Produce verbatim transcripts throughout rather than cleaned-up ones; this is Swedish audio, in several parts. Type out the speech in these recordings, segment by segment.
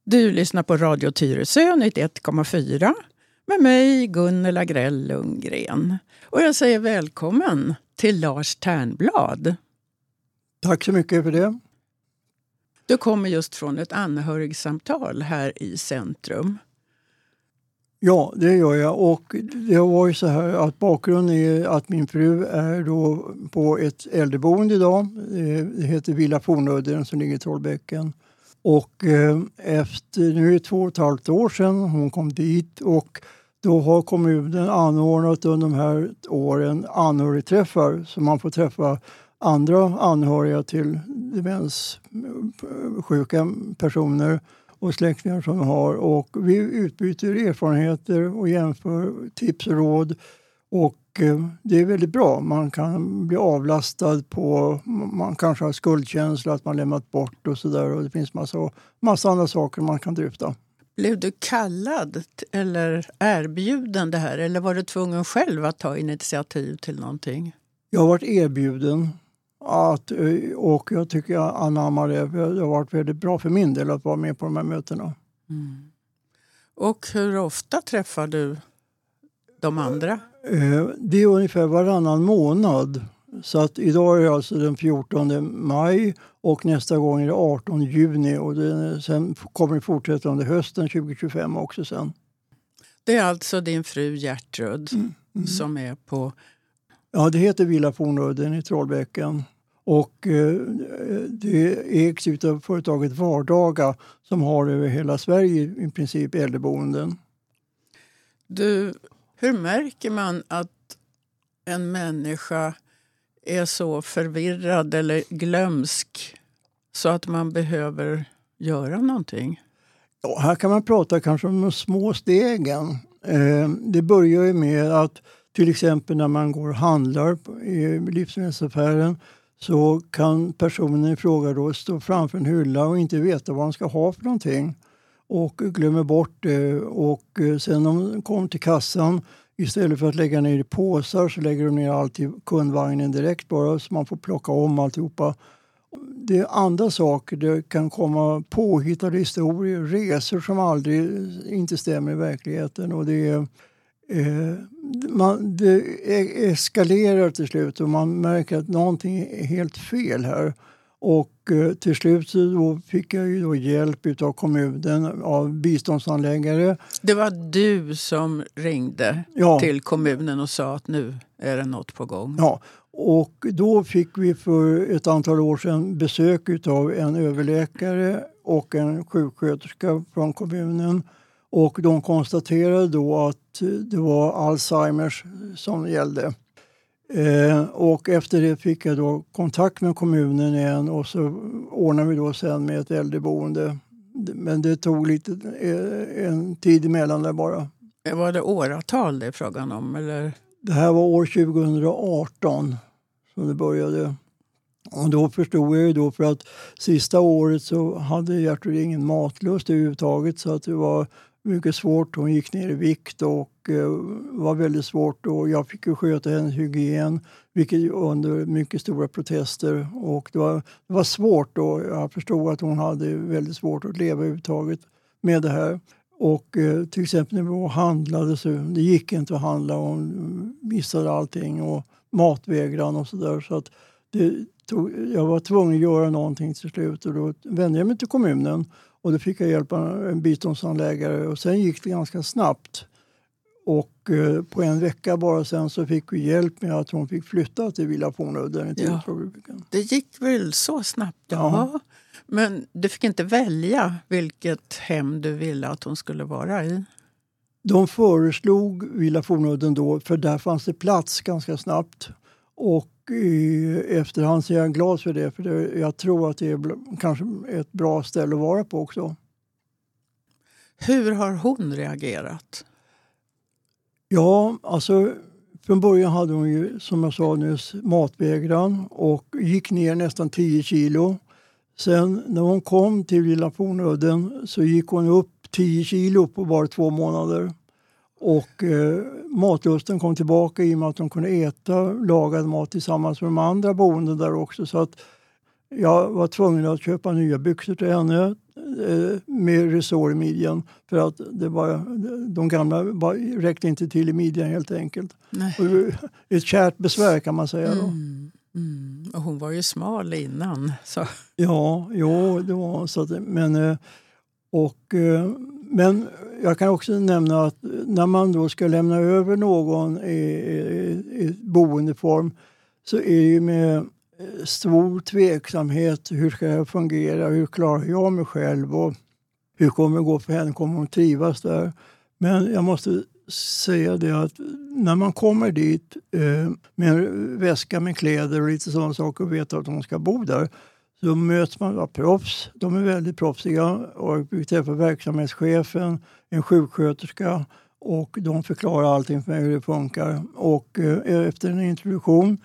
Du lyssnar på Radio Tyresö nittioett komma fyra med mig Gunnel Agrell Lundgren. Och jag säger välkommen till Lars Ternblad. Tack så mycket för det. Du kommer just från ett anhörigsamtal här i centrum. Ja, det gör jag. Och det var ju så här att bakgrunden är att min fru är då på ett äldreboende idag. Det heter Villa Fornudden som ligger i Trollbäcken. Och efter nu är det två och ett halvt år sedan hon kom dit, och då har kommunen anordnat under de här åren anhörigträffar, så man får träffa andra anhöriga till demenssjuka personer och släktingar som de har. Och vi utbyter erfarenheter och jämför tips och råd. Och det är väldigt bra. Man kan bli avlastad på, man kanske har skuldkänsla att man lämnat bort och sådär. Och det finns massa, massa andra saker man kan dryfta. Blev du kallad eller erbjuden det här? Eller var du tvungen själv att ta initiativ till någonting? Jag har varit erbjuden. Att, och jag tycker jag anammar det. Det har varit väldigt bra för min del att vara med på de här mötena. Mm. Och hur ofta träffar du de andra? Det är ungefär varannan månad. Så att idag är det alltså den fjortonde maj och nästa gång är det artonde juni. Och det, sen kommer det fortsätta under hösten tjugo tjugofem också sen. Det är alltså din fru Gertrud mm. Mm. som är på... Ja, det heter Villa Fornudden i Trollbäcken. Och eh, det ägs av företaget Vardaga som har över hela Sverige i princip äldreboenden. Du, hur märker man att en människa är så förvirrad eller glömsk så att man behöver göra någonting? Ja, här kan man prata kanske om de små stegen. Eh, det börjar ju med att till exempel när man går och handlar i livsmedelsaffären så kan personen i fråga då stå framför en hylla och inte veta vad de ska ha för någonting. Och glömmer bort det. Och sen när de kommer till kassan, istället för att lägga ner i påsar så lägger de ner allt i kundvagnen direkt bara så man får plocka om alltihopa. Det är andra saker, det kan komma påhittade historier, resor som aldrig inte stämmer i verkligheten. Och det är... Eh, man, det eskalerar till slut och man märker att någonting är helt fel här. Och eh, till slut så då fick jag ju då hjälp av kommunen, av biståndsanläggare. Det var du som ringde ja. till kommunen och sa att nu är det något på gång. Ja, och då fick vi för ett antal år sedan besök av en överläkare och en sjuksköterska från kommunen. Och de konstaterade då att det var Alzheimers som gällde. Eh, och efter det fick jag då kontakt med kommunen igen och så ordnade vi då sen med ett äldreboende. Men det tog lite eh, en tid emellan där bara. Var det åratal det är frågan om? Eller? Det här var år tjugo arton som det började. Och då förstod jag ju då för att sista året så hade Gertrud ingen matlust överhuvudtaget så att det var mycket svårt. Hon gick ner i vikt och eh, var väldigt svårt och jag fick ju sköta hennes hygien vilket under mycket stora protester och det var, det var svårt och jag förstod att hon hade väldigt svårt att leva överhuvudtaget med det här. Och eh, till exempel när vi var handlade så det gick inte att handla och hon missade allting och matvägran och sådär så att det tog, jag var tvungen att göra någonting till slut och då vände jag mig till kommunen. Och då fick jag hjälpa en biståndsanläggare och sen gick det ganska snabbt. Och eh, på en vecka bara sen så fick vi hjälp med att hon fick flytta till Villa Fornudden. Ja, det gick väl så snabbt, ja. ja. Men du fick inte välja vilket hem du ville att hon skulle vara i? De föreslog Villa Fornudden då, för där fanns det plats ganska snabbt. Och i efterhand så är jag glad för det, för det, jag tror att det är kanske ett bra ställe att vara på också. Hur har hon reagerat? Ja, alltså från början hade hon ju, som jag sa nyss, matvägran och gick ner nästan tio kilo. Sen när hon kom till Villa Fornudden så gick hon upp tio kilo på bara två månader. Och eh, matlusten kom tillbaka i och med att de kunde äta lagad mat tillsammans med de andra boenden där också. Så att jag var tvungen att köpa nya byxor till henne. eh, med resår i midjan. För att det var, de gamla var, räckte inte till i midjan helt enkelt. Och ett kärt besvär kan man säga då. Mm. Mm. Och hon var ju smal innan. Så. Ja, jo, det var så. Att, men, och, men jag kan också nämna att när man då ska lämna över någon i, i, i boendeform så är det ju med stor tveksamhet. Hur ska jag fungera? Hur klarar jag mig själv? Och hur kommer det gå för henne? Kommer hon trivas där? Men jag måste säga det att när man kommer dit eh, med en väska med kläder och lite sådana saker och vet att de ska bo där, så möts man av proffs. De är väldigt proffsiga och vi träffar verksamhetschefen, en sjuksköterska och de förklarar allting för mig hur det funkar. Och eh, efter en introduktion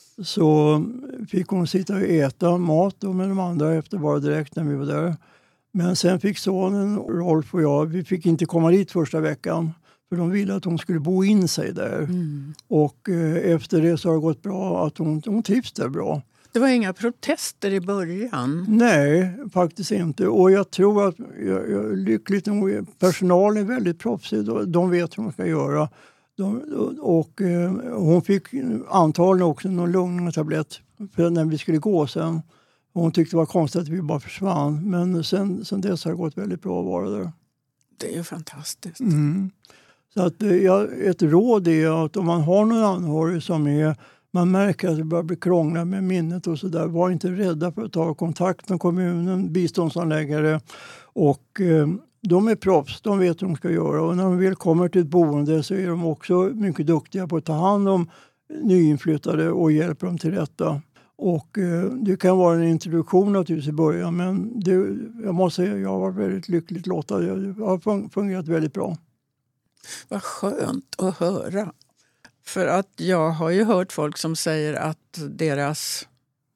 så fick hon sitta och äta mat med de andra efter bara direkt när vi var där. Men sen fick sonen, Rolf och jag, vi fick inte komma dit första veckan. För de ville att hon skulle bo in sig där. Mm. Och eh, efter det så har det gått bra att hon, hon trivs där bra. Det var inga protester i början? Nej, faktiskt inte. Och jag tror att jag, jag, lyckligt nog, personalen är väldigt proffsig. De vet hur de ska göra. De, och eh, hon fick antagligen också någon lugnande tablett för när vi skulle gå sen. Hon tyckte det var konstigt att vi bara försvann. Men sen, sen dess har det gått väldigt bra att vara där. Det är ju fantastiskt. Mm. Så att, ja, ett råd är att om man har någon anhörig som är, man märker att det börjar bli krångla med minnet och sådär, var inte rädda för att ta kontakt med kommunen, biståndsanläggare och eh, de är proffs, de vet vad de ska göra och när de väl kommer till ett boende så är de också mycket duktiga på att ta hand om nyinflyttade och hjälper dem till rätta. Och eh, det kan vara en introduktion naturligtvis i början, men det, jag måste säga jag var väldigt lyckligt lottad, det har fungerat väldigt bra. Vad skönt att höra. För att jag har ju hört folk som säger att deras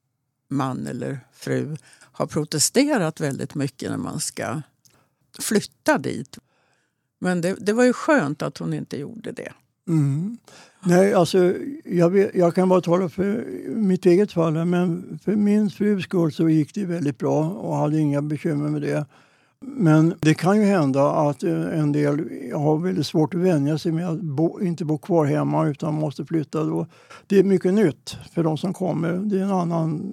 man eller fru har protesterat väldigt mycket när man ska flytta dit. Men det, det var ju skönt att hon inte gjorde det. Mm. Nej, alltså jag, vet, jag kan bara tala för mitt eget fall, men för min frus skull så gick det väldigt bra och hade inga bekymmer med det. Men det kan ju hända att en del har väldigt svårt att vänja sig med att bo, inte bo kvar hemma utan måste flytta då. Det är mycket nytt för de som kommer. Det är en annan,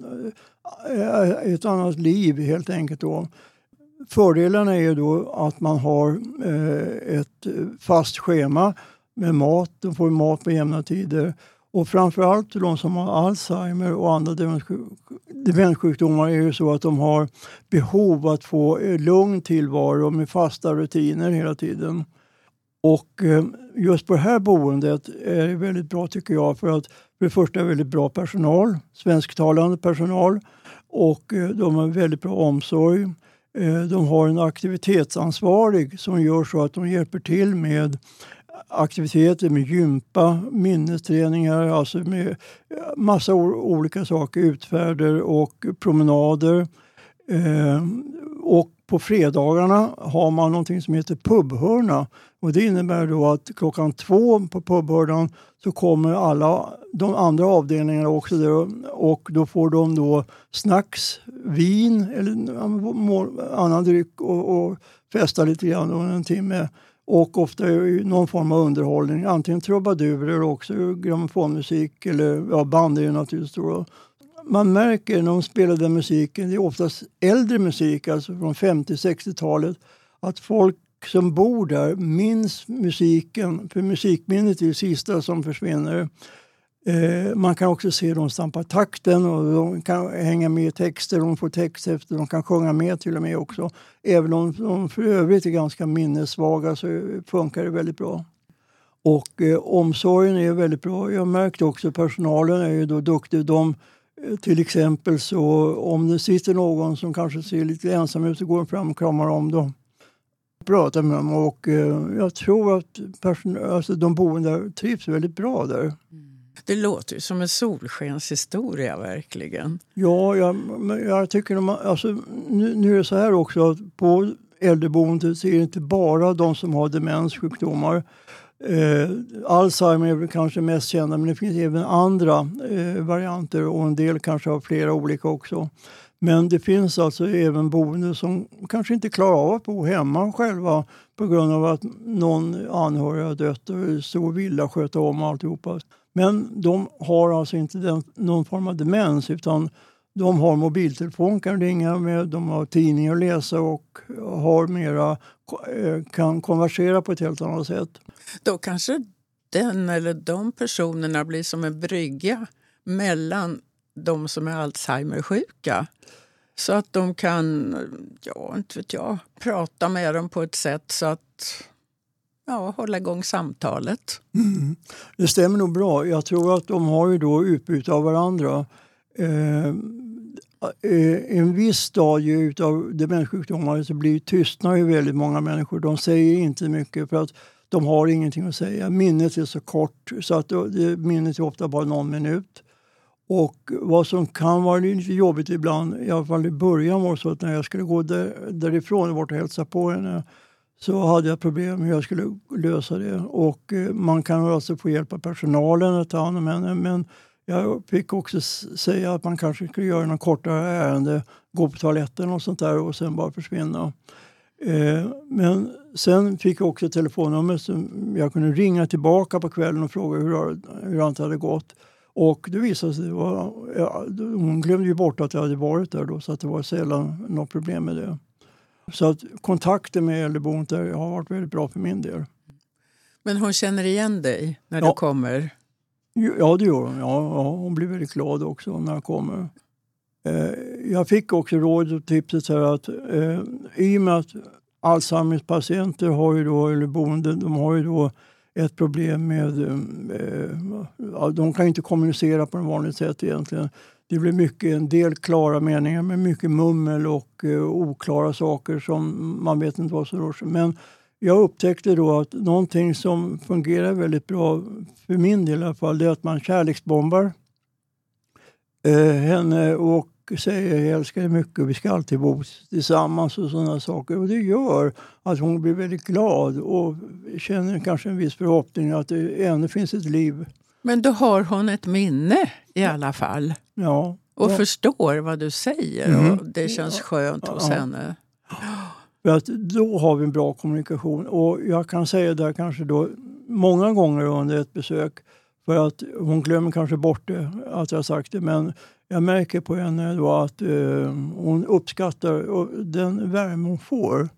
ett annat liv helt enkelt då. Fördelarna är då att man har ett fast schema med mat. De får mat på jämna tider. Och framförallt de som har Alzheimer och andra demenssjukdomar är ju så att de har behov att få lugn tillvaro med fasta rutiner hela tiden. Och just på det här boendet är det väldigt bra tycker jag för att för det första är det väldigt bra personal, svensktalande personal och de har väldigt bra omsorg. De har en aktivitetsansvarig som gör så att de hjälper till med aktiviteter med gympa, minnesträningar, alltså med massa olika saker, utfärder och promenader. Eh, och på fredagarna har man någonting som heter pubhörna. Och det innebär då att klockan två på pubhörnan så kommer alla de andra avdelningarna också där och då får de då snacks, vin eller annan dryck och, och festa lite grann under en timme. Och ofta någon form av underhållning, antingen trubadurer eller också grammofonmusik eller ja, band är ju naturligtvis då. Man märker när de spelar den musiken, det är oftast äldre musik, alltså från femtio-sextiotalet, att folk som bor där minns musiken, för musikminnet är det sista som försvinner. Eh, man kan också se dem stampa takten och de kan hänga med i texter, de får text efter, de kan sjunga med till och med också. Även om de för övrigt är ganska minnessvaga så funkar det väldigt bra. Och eh, omsorgen är väldigt bra. Jag märkte också att personalen är ju då duktig. De, till exempel så om det sitter någon som kanske ser lite ensam ut så går de fram och kramar om dem. Pratar med dem och eh, jag tror att person- alltså, de boende där trivs väldigt bra där. Mm. Det låter ju som en solskenshistoria verkligen. Ja, jag, jag tycker de, alltså, nu, nu är det så här också att på äldreboendet så är det inte bara de som har demenssjukdomar. Eh, Alzheimer är väl kanske mest kända men det finns även andra eh, varianter och en del kanske har flera olika också. Men det finns alltså även boende som kanske inte klarar av att bo hemma själva på grund av att någon anhörig har dött och stor villa sköta om alltihopa. Men de har alltså inte den, någon form av demens, utan de har mobiltelefon, kan ringa med, de har tidningar att läsa och har mera, kan konversera på ett helt annat sätt. Då kanske den eller de personerna blir som en brygga mellan de som är Alzheimer-sjuka. Så att de kan, ja inte vet jag, prata med dem på ett sätt så att ja, hålla igång samtalet. Mm. Det stämmer nog bra. Jag tror att de har ju då utbyte av varandra. Eh, en viss stadie utav demenssjukdomar så blir tystnar ju väldigt många människor. De säger inte mycket för att de har ingenting att säga. Minnet är så kort så att det, minnet är ofta bara någon minut. Och vad som kan vara lite jobbigt ibland, i alla fall i början var det så att när jag skulle gå där, därifrån och bort och hälsa på henne, så hade jag problem hur jag skulle lösa det. Och man kan alltså få hjälp av personalen att ta hand om henne, men jag fick också säga att man kanske skulle göra någon kortare ärende, gå på toaletten och sånt där och sen bara försvinna. Eh, men sen fick jag också ett telefonnummer som jag kunde ringa tillbaka på kvällen och fråga hur, hur allt hade gått. Och det visade sig, det var, ja, hon glömde ju bort att jag hade varit där då, så att det var sällan något problem med det. Så att kontakten med äldreboendet har varit väldigt bra för min del. Men hon känner igen dig när ja. du kommer? Ja, det gör hon. Ja, ja, hon blir väldigt glad också när jag kommer. Eh, jag fick också råd och tipset här att eh, i och med att Alzheimers patienter har ju då, eller boende, de har ju då ett problem med, eh, de kan inte kommunicera på ett vanligt sätt egentligen. Det blir mycket, en del klara meningar med mycket mummel och eh, oklara saker som man vet inte vad som rör sig. Men jag upptäckte då att någonting som fungerar väldigt bra, för min del i alla fall, det är att man kärleksbombar eh, henne och säger jag älskar dig mycket och vi ska alltid bo tillsammans och sådana saker. Och det gör att hon blir väldigt glad och känner kanske en viss förhoppning att det ännu finns ett liv. Men då har hon ett minne i alla fall. Ja. Och ja. förstår vad du säger mm. och det känns skönt ja. hos ja. henne. För att då har vi en bra kommunikation. Och jag kan säga där kanske då många gånger under ett besök, för att hon glömmer kanske bort det, att jag har sagt det, men jag märker på henne då att eh, hon uppskattar den värme hon får.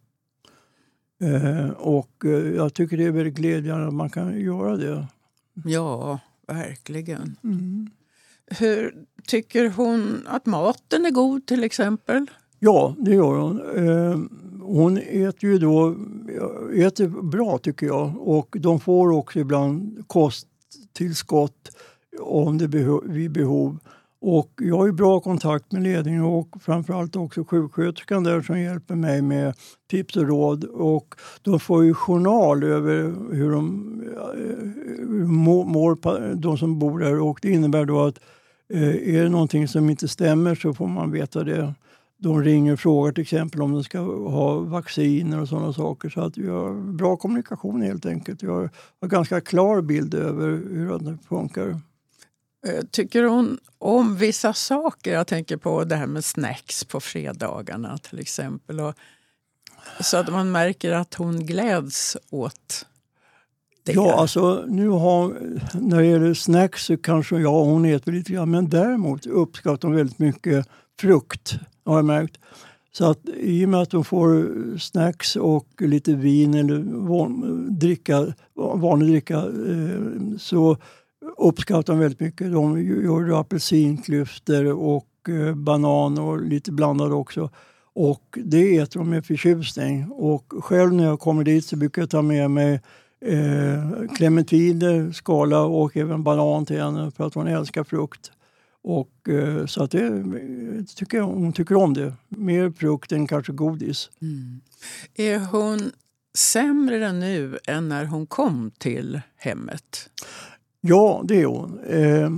Eh, och eh, jag tycker det är väldigt glädjande att man kan göra det. Ja, verkligen. Mm. Hur tycker hon att maten är god till exempel? Ja, det gör hon. Eh, hon äter ju då äter bra tycker jag. Och de får också ibland kosttillskott om det behov, vid behov. Och jag har ju bra kontakt med ledningen och framförallt också sjuksköterskan där som hjälper mig med tips och råd. Och de får ju journal över hur de hur mår, de som bor där. Och det innebär då att eh, är det någonting som inte stämmer så får man veta det. De ringer och frågar till exempel om de ska ha vacciner och sådana saker. Så att vi har bra kommunikation helt enkelt. Jag har en ganska klar bild över hur det funkar. Tycker hon om vissa saker? Jag tänker på det här med snacks på fredagarna till exempel. Och, så att man märker att hon gläds åt det. Ja, alltså nu har, när det gäller snacks så kanske ja, hon äter lite grann. Men däremot uppskattar hon väldigt mycket frukt, har jag märkt. Så att i och med att de får snacks och lite vin eller van, dricka, vanlig dricka eh, så uppskattar de väldigt mycket. De gör apelsinklyftor och eh, banan och lite blandade också. Och det äter de med förtjusning. Och själv när jag kommer dit så brukar jag ta med mig eh, clementiner, skala och även banan till henne för att hon älskar frukt. Och eh, så att det tycker jag, hon tycker om det. Mer frukt än kanske godis. Mm. Är hon sämre nu än när hon kom till hemmet? Ja, det är hon. Eh,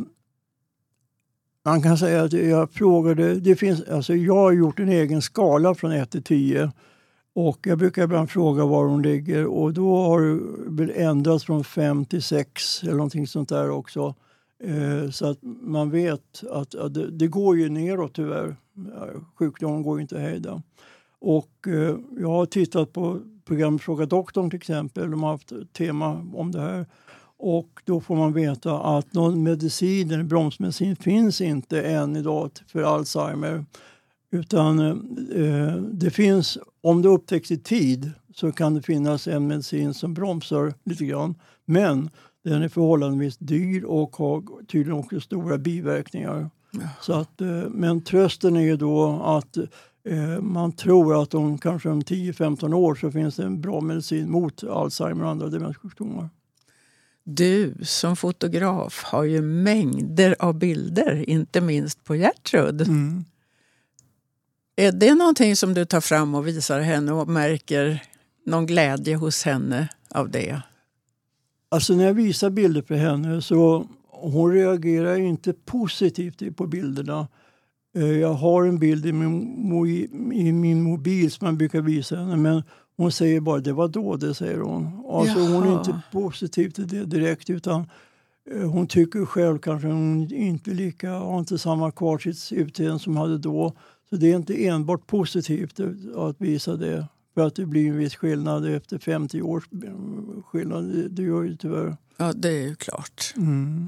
man kan säga att jag frågade, det finns, alltså jag har gjort en egen skala från ett till tio och jag brukar ibland fråga var hon ligger och då har det väl ändrats från fem till sex eller någonting sånt där också. Eh, så att man vet att, att det, det går ju neråt tyvärr. Sjukdomen går inte att hejda. Och eh, jag har tittat på programmet Fråga doktorn till exempel. De har haft ett tema om det här. Och då får man veta att någon medicin eller bromsmedicin finns inte än idag för Alzheimer. Utan eh, det finns, om det upptäcks i tid så kan det finnas en medicin som bromsar lite grann. Men den är förhållandevis dyr och har tydligen också stora biverkningar. Ja. Så att, eh, men trösten är ju då att eh, man tror att om kanske om tio femton år så finns det en bra medicin mot Alzheimer och andra demenssjukdomar. Du som fotograf har ju mängder av bilder, inte minst på Gertrud. Mm. Är det någonting som du tar fram och visar henne och märker någon glädje hos henne av det? Alltså när jag visar bilder på henne så hon reagerar inte positivt på bilderna. Jag har en bild i min, i min mobil som man brukar visa henne, men hon säger bara det var då, det säger hon. Alltså hon är inte positiv till det direkt, utan hon tycker själv kanske hon inte lika, har inte samma kvartidsutseende som hade då. Så det är inte enbart positivt att visa det. För att det blir en viss skillnad efter femtio års skillnad. Det, det gör ju tyvärr. Ja, det är ju klart. Mm.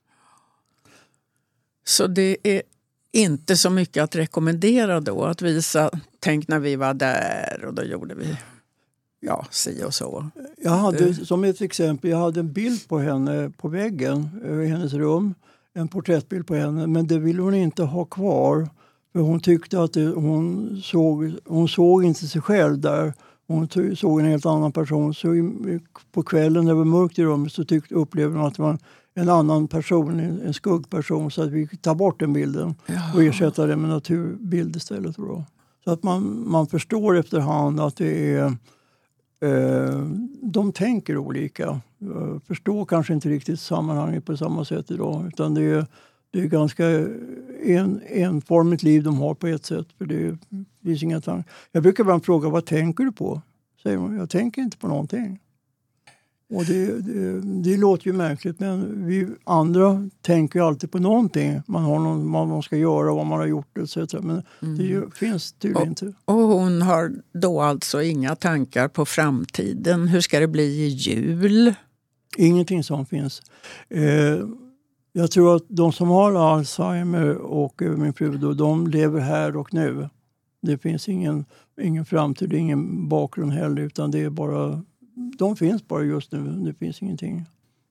Så det är inte så mycket att rekommendera då. Att visa, tänk när vi var där och då gjorde vi, ja, si och så. Jag hade, som ett exempel, jag hade en bild på henne på väggen i hennes rum. En porträttbild på henne, men det ville hon inte ha kvar. För hon tyckte att det, hon, såg, hon såg inte sig själv där. Hon såg en helt annan person. Så i, på kvällen när det var mörkt i rummet så tyckte, upplevde hon att det var en, en annan person, en, en skuggperson. Så att vi tar bort den bilden och ersätta den med naturbild istället. Då. Så att man, man förstår efterhand att det är... Eh, de tänker olika. Jag förstår kanske inte riktigt sammanhanget på samma sätt idag. Utan det är... Det är ganska en, enformigt liv de har på ett sätt. För det finns inga tankar. Jag brukar bara fråga, vad tänker du på? Säger man, jag tänker inte på någonting. Och det, det, det låter ju märkligt, men vi andra tänker ju alltid på någonting. Man har någon, vad man ska göra, vad man har gjort et cetera. Men mm. det ju, finns tydligen och, inte. Och hon har då alltså inga tankar på framtiden. Hur ska det bli i jul? Ingenting som finns. Eh, Jag tror att de som har Alzheimer och min fru då, de lever här och nu. Det finns ingen, ingen framtid, ingen bakgrund heller, utan det är bara, de finns bara just nu. Det finns ingenting.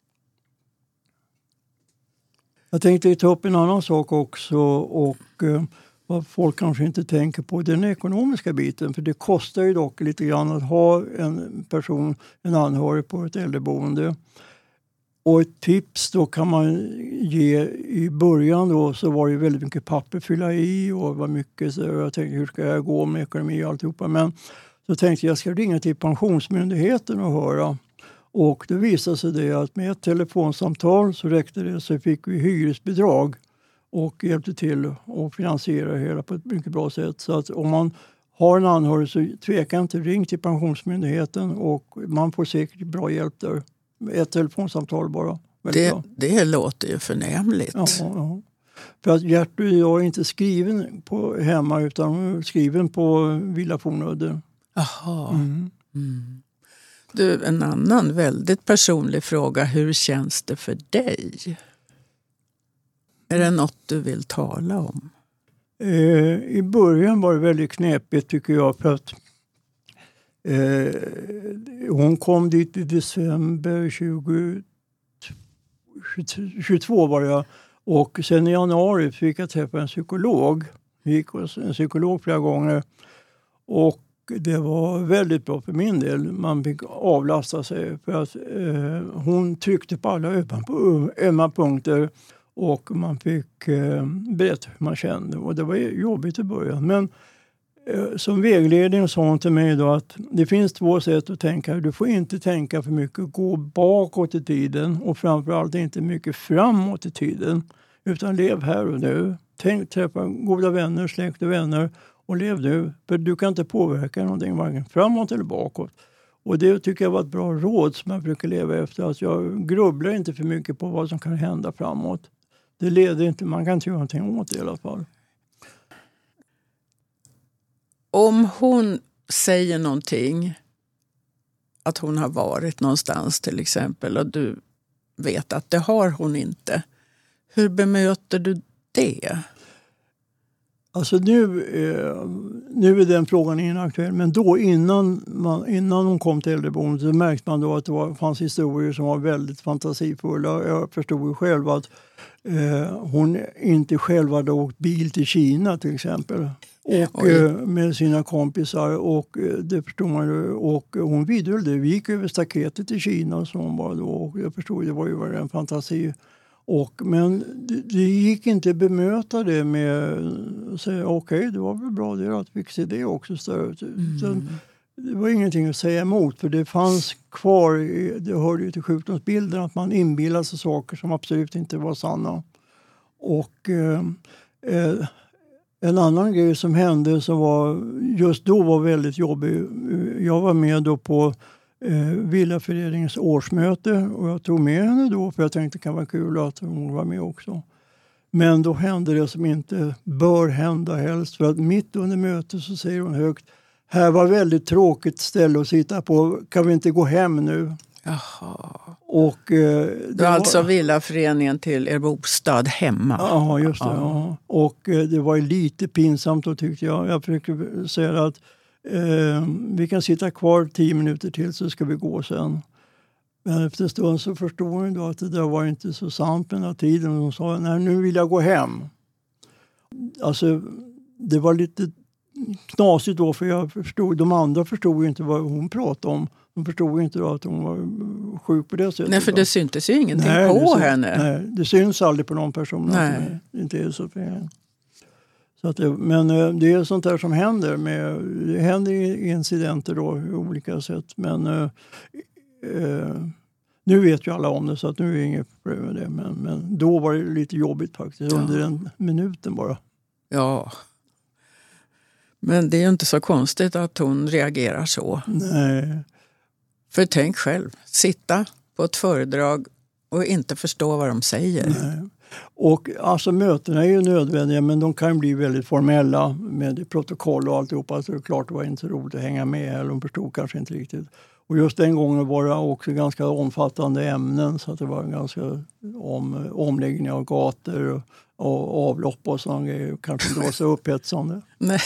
Jag tänkte ta upp en annan sak också, och eh, vad folk kanske inte tänker på, den ekonomiska biten. För det kostar ju dock lite grann att ha en person, en anhörig på ett äldreboende. Och ett tips då kan man ge i början då, så var det väldigt mycket papper fylla i och var mycket så jag tänkte hur ska jag gå med ekonomi och alltihopa, men så tänkte jag ska ringa till Pensionsmyndigheten och höra, och det visade sig det att med ett telefonsamtal så räckte det, så fick vi hyresbidrag och hjälpte till att finansiera det hela på ett mycket bra sätt. Så att om man har en anhörig så tveka inte, ring till Pensionsmyndigheten och man får säkert bra hjälp där. Ett telefonsamtal bara. Det, det låter ju förnämligt. Ja, ja. För att Gertrud och jag är inte skriven på hemma, utan skriven på Villa Fornudde. Jaha. Mm. Mm. Du, en annan väldigt personlig fråga. Hur känns det för dig? Är det något du vill tala om? Eh, I början var det väldigt knepigt tycker jag, för att Eh, hon kom dit i december tjugo tjugotvå var jag, och sen i januari fick jag träffa en psykolog. Jag gick hos en psykolog flera gånger och det var väldigt bra för min del. Man fick avlasta sig för att eh, hon tryckte på alla ömma, ömma punkter och man fick eh, berätta hur man kände, och det var jobbigt i början, men som vägledning sa hon till mig då att det finns två sätt att tänka. Du får inte tänka för mycket, gå bakåt i tiden och framförallt inte mycket framåt i tiden. Utan lev här och nu. Tänk, träffa goda vänner, släkt och vänner och lev nu. För du kan inte påverka någonting varken framåt eller bakåt. Och det tycker jag var ett bra råd som jag brukar leva efter. Att jag grubblar inte för mycket på vad som kan hända framåt. Det leder inte, man kan inte göra någonting åt det i alla fall. Om hon säger någonting, att hon har varit någonstans till exempel, och du vet att det har hon inte. Hur bemöter du det? Alltså nu, eh, nu är den frågan inaktuell, men då innan, man, innan hon kom till äldreboendet så märkte man då att det var, fanns historier som var väldigt fantasifulla. Jag förstod ju själv att eh, hon inte själv hade åkt bil till Kina till exempel. Och eh, med sina kompisar, och eh, det förstod man ju, och hon vidhöll det. Vi gick över staketet till Kina som hon var då, och jag förstod det var ju en fantasi. Och, men det, det gick inte att bemöta det med att säga okej, okay, det var väl bra det att vi fick se det också. Mm. Det var ingenting att säga emot, för det fanns kvar, det hörde ju till sjukdomsbilden, att man inbillade sig saker som absolut inte var sanna. Och eh, eh, en annan grej som hände som var, just då var väldigt jobbig. Jag var med då på eh, Villaföreningens årsmöte, och jag tog med henne då för jag tänkte det kan vara kul att hon var med också. Men då hände det som inte bör hända helst, för att mitt under mötet så säger hon högt: här var väldigt tråkigt ställe att sitta på, kan vi inte gå hem nu? Jaha. Och, eh, det det var alltså var Villaföreningen till er bostad hemma. Ja, just det. Ja. Ja. Och eh, det var lite pinsamt då, tyckte jag. Jag försöker säga att eh, vi kan sitta kvar tio minuter till så ska vi gå sen. Men efter en stund så förstod hon då att det där var inte så sant med den här tiden. Hon sa, nej, nu vill jag gå hem. Alltså, det var lite knasigt då, för jag förstod, de andra förstod ju inte vad hon pratade om. De förstod inte då att hon var sjuk på det sättet. Nej, för det syntes ju ingenting nej, på det syns, henne. Nej, det syns aldrig på någon person. Nej. Det inte är så för så att det, men det är sånt där som händer. Med, det händer incidenter då i olika sätt. Men eh, eh, nu vet ju alla om det, så att nu är det inget problem med det. Men, men då var det lite jobbigt faktiskt. Ja. Under en minuten bara. Ja. Men det är ju inte så konstigt att hon reagerar så. Nej. För tänk själv, sitta på ett föredrag och inte förstå vad de säger. Nej. Och alltså mötena är ju nödvändiga, men de kan bli väldigt formella med protokoll och alltihopa. Så det är klart det var inte roligt att hänga med, eller de förstod kanske inte riktigt. Och just den gången var det också ganska omfattande ämnen, så att det var en ganska om, omläggning av gator och, och avlopp och sådana grejer. Kanske inte var så upphetsande. Nej,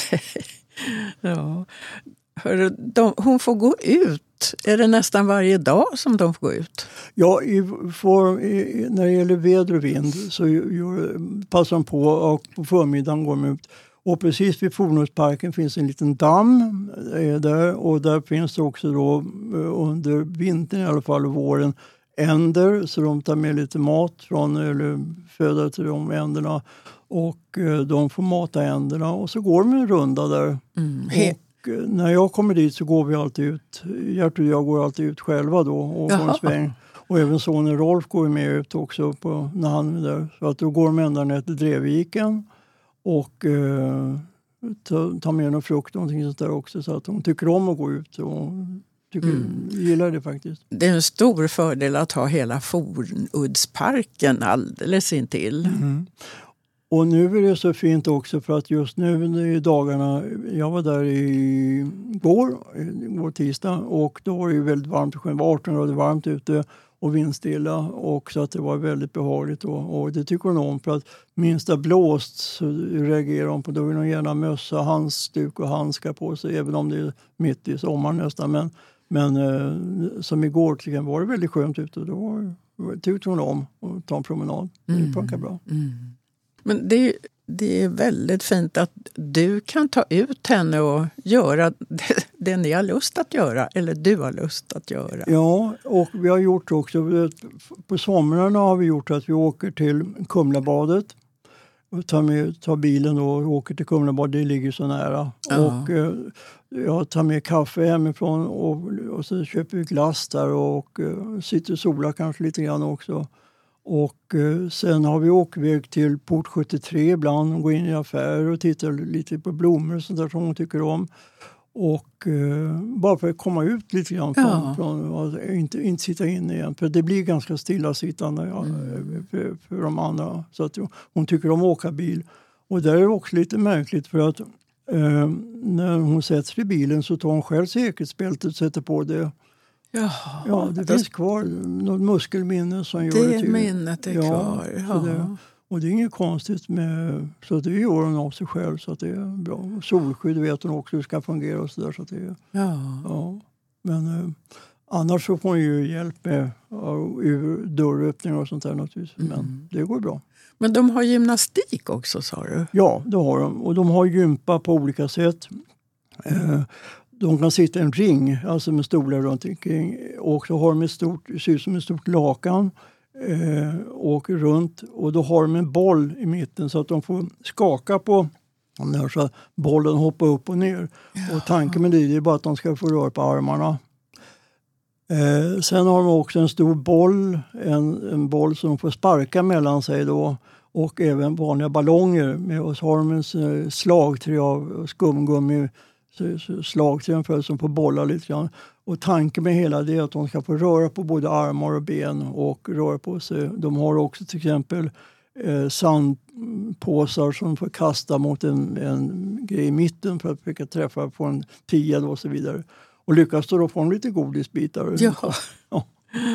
ja. Hörru, de, hon får gå ut. Är det nästan varje dag som de får gå ut? Ja, i, för, i, när det gäller väder och vind så gör, passar de på, och på förmiddagen går de ut. Och precis vid Fornhusparken finns en liten damm där, och där finns det också då under vintern i alla fall och våren änder, så de tar med lite mat från, eller föda till de änderna, och de får mata änderna och så går de en runda där. Mm. Och när jag kommer dit så går vi alltid ut, Gertrud och jag går alltid ut själva då och går en sväng. Och även sonen Rolf går med ut också på, när han är där. Så att då går de ända ner till Drevviken och eh, tar ta med någon frukt och någonting sånt där också. Så att de tycker om att gå ut och tycker, mm. gillar det faktiskt. Det är en stor fördel att ha hela Fornuddsparken alldeles intill. Mm. Och nu är det så fint också, för att just nu i dagarna, jag var där i går, går tisdag, och då var det ju väldigt varmt, det var arton grader varmt ute och vindstilla, och så att det var väldigt behagligt då. Och det tycker hon om, för att minsta blåst så reagerar hon på, då vill hon gärna mössa, handsduk och handskar på sig, även om det är mitt i sommaren nästan. Men, men eh, som igår till exempel var det väldigt skönt ute, och då tyckte hon om att ta en promenad. Mm. Det funkar bra. Mm. Men det är, det är väldigt fint att du kan ta ut henne och göra det, det ni har lust att göra, eller du har lust att göra. Ja, och vi har gjort också, på somrarna har vi gjort att vi åker till Kumlabadet och tar, med, tar bilen och åker till Kumlabadet, det ligger så nära. Ja. Och eh, jag tar med kaffe hemifrån och, och så köper vi glass där och eh, sitter och solar kanske lite grann också. Och eh, sen har vi åkväg till Port sjuttiotre ibland och går in i affärer och tittar lite på blommor och sånt där som hon tycker om. Och eh, bara för att komma ut lite grann från, Ja. från alltså, inte, inte sitta inne igen. För det blir ganska stillasittande ja, Mm. för, för de andra. Så att hon tycker om att åka bil. Och det är också lite märkligt för att eh, när hon sätter sig i bilen så tar hon själv säkerhetsbältet och sätter på det. Jaha, Ja, det finns kvar något muskelminne som gör det det till. minnet är Ja, kvar. så Ja. det, och det är inget konstigt med, så det gör hon av sig själv så att det är bra. Solskydd vet hon också hur det ska fungera och så där, så att det är, Ja. ja. Men eh, annars så får hon ju hjälp med ja, ur dörröppningar och sånt där naturligtvis. Mm. Men det går bra. Men de har gymnastik också, sa du? Ja, det har de. Och de har gympa på olika sätt. Eh, de kan sitta i en ring, alltså med stolar runt omkring. Och så har de ett stort, ser ut som ett stort lakan. Eh, åker runt och då har de en boll i mitten så att de får skaka på den så att bollen hoppar upp och ner. Ja. Och tanken med det är bara att de ska få röra på armarna. Eh, sen har de också en stor boll, en, en boll som de får sparka mellan sig då. Och även vanliga ballonger. Med, och så har de en slagträ av skumgummi, slagträn för som får bolla lite grann. Och tanken med hela det är att de ska få röra på både armar och ben och röra på sig. De har också till exempel eh, sandpåsar som de får kasta mot en, en grej i mitten för att försöka träffa på en tia och så vidare. Och lyckas då få en lite godisbitar. Ja. Ja.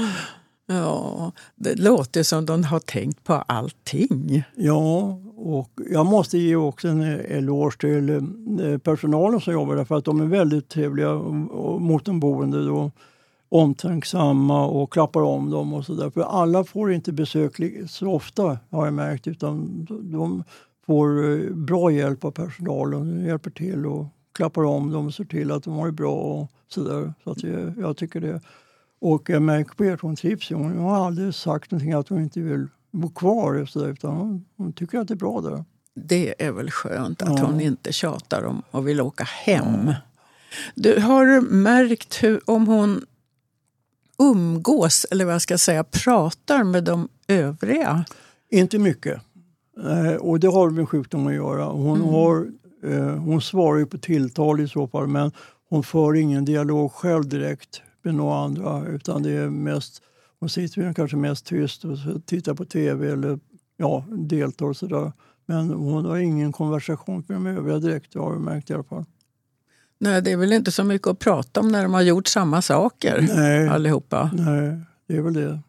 Ja, det låter som de har tänkt på allting. Ja, och jag måste ge också en eloge till personalen som jobbar där för att de är väldigt trevliga mot de boende då, omtänksamma och klappar om dem och så där. För alla får inte besök så ofta har jag märkt, utan de får bra hjälp av personalen, de hjälper till och klappar om dem och ser till att de har det bra och så där. Så att jag, jag tycker det. Och jag märker på er att hon trivs. Hon har aldrig sagt någonting att hon inte vill bo kvar så där, utan hon, hon tycker att det är bra där. Det är väl skönt att Ja. hon inte tjatar om och vill åka hem. Ja. Du, har du märkt hur, om hon umgås, eller vad jag ska säga, pratar med de övriga? Inte mycket. Eh, och det har med sjukdom att göra. Hon, mm. har, eh, hon svarar ju på tilltal i så fall, men hon för ingen dialog själv direkt med några andra, utan det är mest, hon sitter ju kanske mest tyst och tittar på tv eller ja, deltar och sådär. Men hon har ingen konversation med de övriga direkt, har jag märkt i alla fall. Nej, det är väl inte så mycket att prata om när de har gjort samma saker, nej, allihopa. Nej, det är väl det.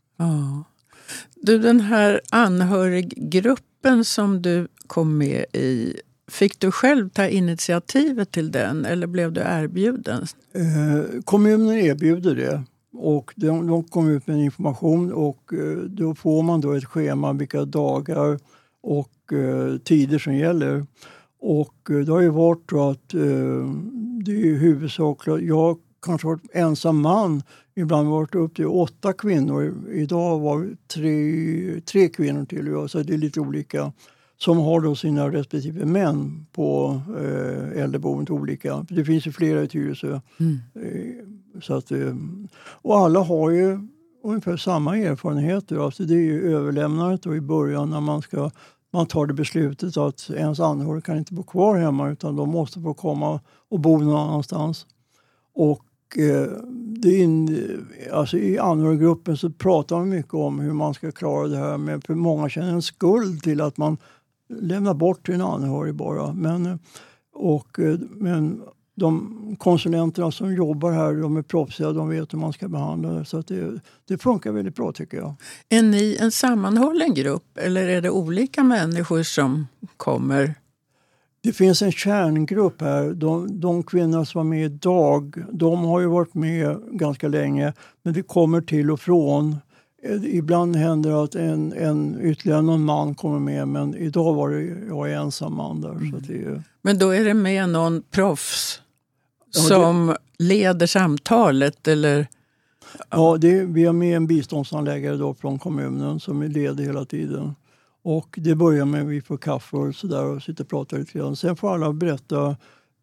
Ja. Du, den här anhöriggruppen som du kom med i, fick du själv ta initiativet till den eller blev du erbjuden? Eh, kommunen erbjuder det och de, de kom ut med information och eh, då får man då ett schema vilka dagar och eh, tider som gäller. Och eh, det har ju varit så att eh, det är huvudsakligen, jag kanske varit ensam man, ibland varit upp till åtta kvinnor, idag var det tre, tre kvinnor till jag, så det är lite olika. Som har då sina respektive män på eh, äldreboendet olika. Det finns ju flera i Tyresö. Mm. Eh, så att, eh, och alla har ju ungefär samma erfarenheter. Alltså det är ju överlämnandet och i början när man ska man tar det beslutet att ens anhöriga kan inte bo kvar hemma utan de måste få komma och bo någon annanstans. Och eh, det in, alltså i anhöriggruppen så pratar man mycket om hur man ska klara det här. Med, för många känner en skuld till att man lämnar bort till en anhörig bara. Men, och, men de konsulenterna som jobbar här, de är proffsiga, de vet hur man ska behandla det. Så att det, det funkar väldigt bra tycker jag. Är ni en sammanhållen grupp eller är det olika människor som kommer? Det finns en kärngrupp här. De, de kvinnor som var med idag, de har ju varit med ganska länge. Men det kommer till och från. Ibland händer det att en, en ytterligare någon man kommer med, men idag var det jag är ensam man där. Mm. Så det, men då är det med någon proffs ja, som det, leder samtalet eller? Ja, det, vi har med en biståndsanläggare då från kommunen som är ledig hela tiden. Och det börjar med att vi får kaffe och sådär och sitter och pratar lite grann. Sen får alla berätta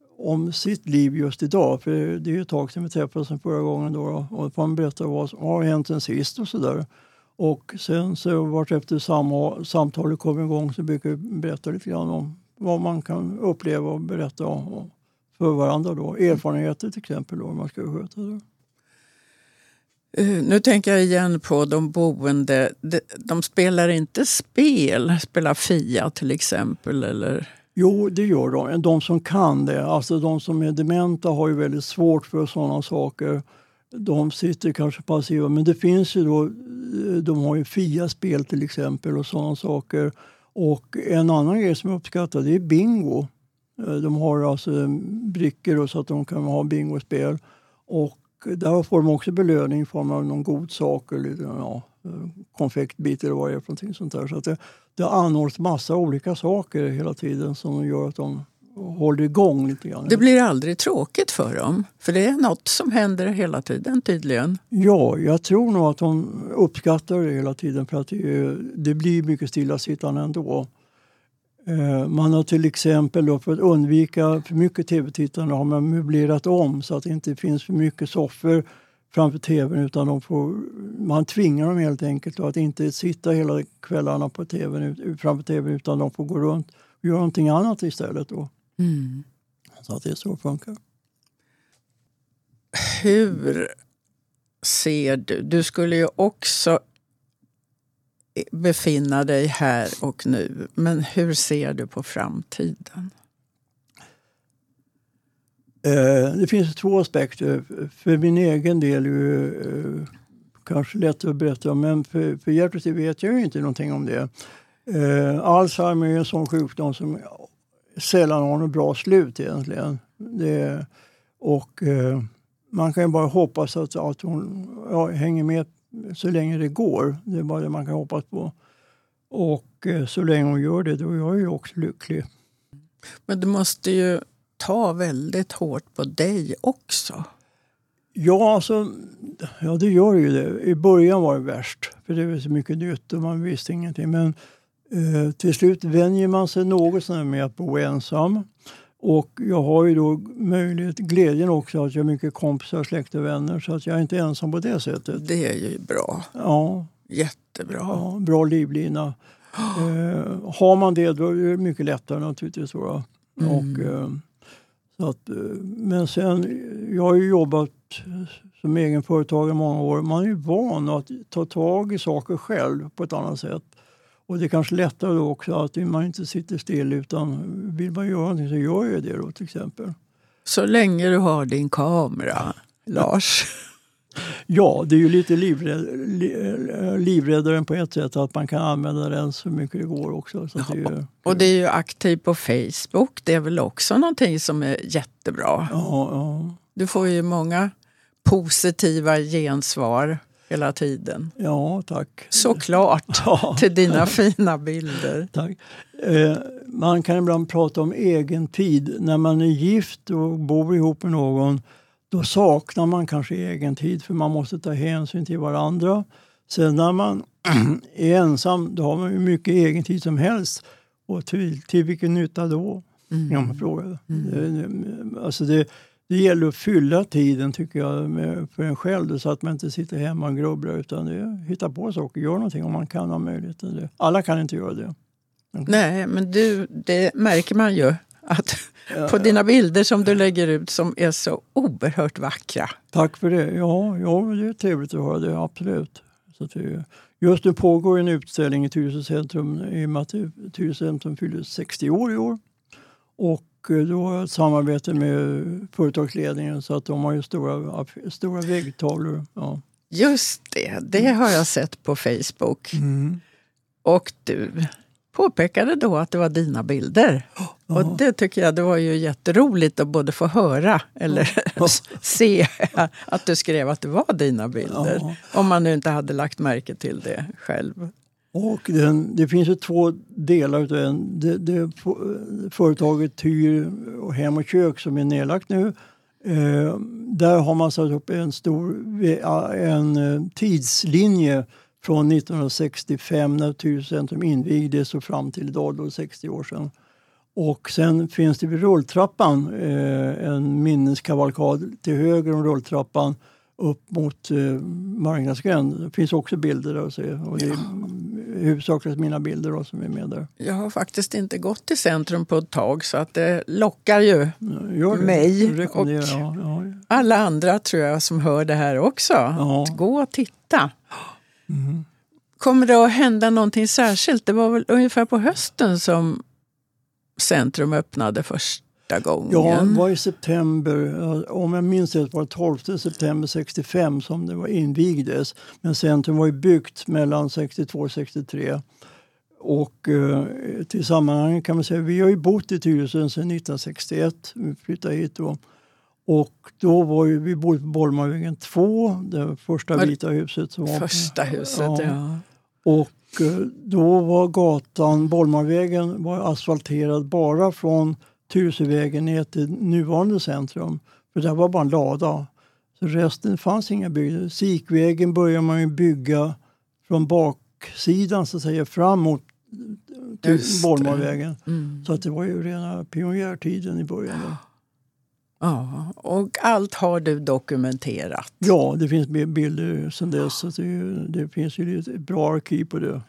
om sitt liv just idag. För det är ju ett tag sedan vi träffades sen förra gången då. Och får man berätta vad som har hänt sen sist och sådär. Och sen så vart efter sam- samtalet kom igång så brukar vi berätta lite grann om vad man kan uppleva och berätta om för varandra då. Erfarenheter till exempel då, om man ska sköta det. Uh, nu tänker jag igen på de boende. De, de spelar inte spel, spelar Fia till exempel eller... Jo, det gör de. De som kan det. Alltså de som är dementa har ju väldigt svårt för sådana saker. De sitter kanske passiva. Men det finns ju då, de har ju Fia-spel till exempel och sådana saker. Och en annan grej som jag uppskattar, det är bingo. De har alltså brickor så att de kan ha bingospel. Och där får de också belöning i form av någon god sak eller ja, konfektbit eller vad det är för någonting sånt där. Så att det, det anordnas massa olika saker hela tiden som gör att de håller igång lite grann. Det blir aldrig tråkigt för dem? För det är något som händer hela tiden tydligen. Ja, jag tror nog att de uppskattar det hela tiden för att det, det blir mycket stillasittande ändå. Man har till exempel då, för att undvika för mycket tv-tittande har man möblerat om så att det inte finns för mycket soffor framför tvn utan de får, man tvingar dem helt enkelt att inte sitta hela kvällarna på tvn, framför tvn utan de får gå runt och göra någonting annat istället då. Mm. Så att det är så funkar. Hur ser du? Du skulle ju också befinna dig här och nu. Men hur ser du på framtiden? Eh, det finns två aspekter. För min egen del är det eh, kanske lätt att berätta om, men för, för hjärtat vet jag ju inte någonting om det. Eh, Alzheimer är en sån sjukdom som sällan har något bra slut egentligen. Det, och eh, man kan ju bara hoppas att, att hon ja, hänger med så länge det går. Det är bara det man kan hoppas på. Och eh, så länge hon gör det, då är jag ju också lycklig. Men du måste ju ta väldigt hårt på dig också. Ja, alltså, ja, det gör ju det. I början var det värst. För det var så mycket nytt och man visste ingenting. Men eh, till slut vänjer man sig något sådär med att bo ensam. Och jag har ju då möjlighet, glädjen också att jag har mycket kompisar, släkt och vänner. Så att jag är inte ensam på det sättet. Det är ju bra. Ja. Jättebra. Ja, bra livlina. Eh, har man det då är det mycket lättare naturligtvis. Mm. Och, eh, så att, men sen, jag har ju jobbat som egenföretagare i många år. Man är ju van att ta tag i saker själv på ett annat sätt. Och det är kanske lättare då också att man inte sitter still utan vill man göra någonting så gör jag det då till exempel. Så länge du har din kamera, Lars. Ja, det är ju lite livrädd, livräddaren på ett sätt att man kan använda den så mycket det går också. Så det är ju, och det är ju aktiv på Facebook. Det är väl också någonting som är jättebra. Ja, ja. Du får ju många positiva gensvar hela tiden. Ja, tack. Såklart, ja. Till dina fina bilder. Tack. Eh, man kan ibland prata om egen tid. När man är gift och bor ihop med någon, då saknar man kanske egen tid för man måste ta hänsyn till varandra. Sen när man är ensam, då har man ju mycket egen tid som helst. Och till, till vilken nytta då? Mm. Ja, man frågar. Mm. Det, alltså det, det gäller att fylla tiden tycker jag med, för en själv så att man inte sitter hemma och grubblar utan det, hitta på saker, gör någonting om man kan ha möjligheten. Det. Alla kan inte göra det. Mm. Nej, men du, det märker man ju att på dina bilder som du lägger ut som är så oerhört vackra. Tack för det. Ja, ja det är trevligt att höra det, absolut. Så det, just nu pågår en utställning i Tyresö centrum i och med att Tyresö centrum fyller sextio år i år. Och då har jag ett samarbete med företagsledningen så att de har ju stora, stora väggtavlor. Ja. Just det, det har jag sett på Facebook. Mm. Och du påpekade då att det var dina bilder. Oh, och det tycker jag det var ju jätteroligt att både få höra eller oh. se att du skrev att det var dina bilder. Oh. Om man nu inte hade lagt märke till det själv. Och den, det finns ju två delar av den. Det, det, företaget Tyr och Hem och Kök som är nedlagt nu. Eh, där har man satt upp en stor en tidslinje från nittonhundrasextiofem när Tyresö centrum invigdes och fram till idag då sextio år sedan. Och sen finns det vid rulltrappan eh, en minneskavalkad till höger om rulltrappan upp mot eh, Marknadsgränd. Det finns också bilder där att se. Och det är huvudsakligen mina bilder då, som är med där. Jag har faktiskt inte gått till centrum på ett tag så att det lockar ju Gör det. mig och ja, ja. alla andra tror jag som hör det här också. Ja. Att gå och titta. Mm. Kommer det att hända någonting särskilt? Det var väl ungefär på hösten som centrum öppnade första gången. Ja, det var i september. Om jag minns det var det tolfte september sextiofem som det var invigdes. Men centrum var ju byggt mellan sextiotvå och sextiotre. Och eh, till sammanhanget kan man säga vi har ju bott i Tyresö sedan nittonhundrasextioett. Vi flyttade hit då. Och då var ju, vi bodde på Bollmarvägen två, det första vita huset. Som var, första huset, ja. ja. Och eh, då var gatan, Bollmarvägen var asfalterad bara från Tyresövägen ner till nuvarande centrum. För det var bara en lada. Så resten fanns inga byggnader. Sikvägen började man ju bygga från baksidan så att säga fram mot Bollmarvägen. Mm. Så att det var ju rena pionjärtiden i början. Då. Ja, och allt har du dokumenterat. Ja, det finns bilder sedan dess. Så det, det finns ju ett bra arkiv på det.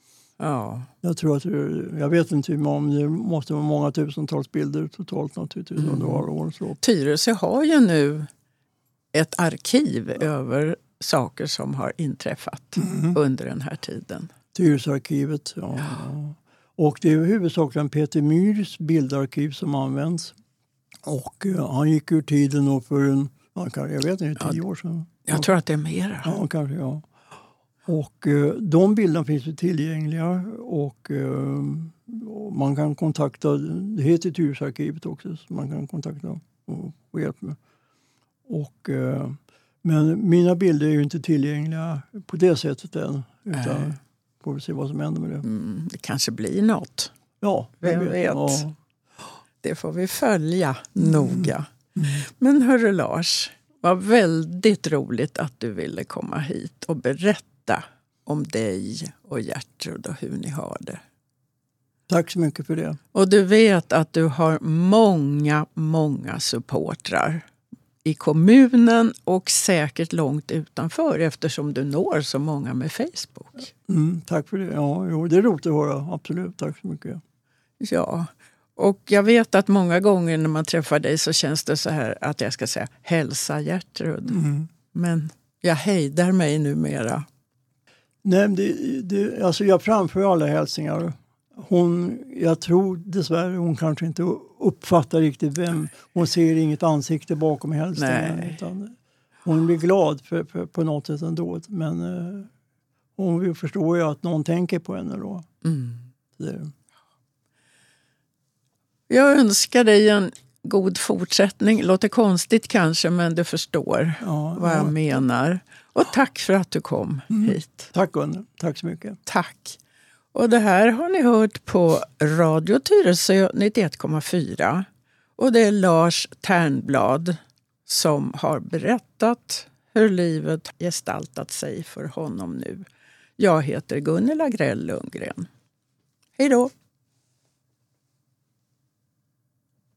Ja. Jag tror att det, jag vet inte om det måste vara många tusentals bilder totalt naturligtvis mm. under årens lopp. Tyresö har ju nu ett arkiv ja. över saker som har inträffat mm. under den här tiden. Tyresöarkivet, ja. ja. Och det är huvudsakligen Peter Myhrs bildarkiv som används. Och uh, han gick ur tiden då för en, jag vet inte, tio ja, år sedan. Jag tror att det är mera. Ja, kanske, ja. Och uh, de bilderna finns ju tillgängliga och uh, man kan kontakta, det heter Tyresöarkivet också, så man kan kontakta och få hjälp med. Och, uh, men mina bilder är ju inte tillgängliga på det sättet än, utan äh. får vi se vad som händer med det. Mm, det kanske blir något. Ja, vem vet. vet. Ja. Det får vi följa noga. Mm. Men hörru Lars, vad väldigt roligt att du ville komma hit och berätta om dig och Gertrud och hur ni har det. Tack så mycket för det. Och du vet att du har många, många supportrar i kommunen och säkert långt utanför eftersom du når så många med Facebook. Mm, tack för det. Ja, jo, det är roligt att höra. Absolut, tack så mycket. Ja, och jag vet att många gånger när man träffar dig så känns det så här att jag ska säga hälsa Gertrud. Mm. Men jag hejdar mig numera. Nej, det, det, alltså jag framför alla hälsningar. Hon, jag tror dessvärre hon kanske inte uppfattar riktigt vem. Hon ser inget ansikte bakom hälsningen. Utan hon blir glad för, för, på något sätt ändå. Men uh, hon förstår ju att någon tänker på henne då. Mm. Det. Jag önskar dig en god fortsättning. Låter konstigt kanske, men du förstår ja, vad jag ja. menar. Och tack för att du kom mm. hit. Tack Gunnar, tack så mycket. Tack. Och det här har ni hört på Radio Tyresö nittioett komma fyra. Och det är Lars Ternblad som har berättat hur livet gestaltat sig för honom nu. Jag heter Gunilla Grell Lundgren. Hej då!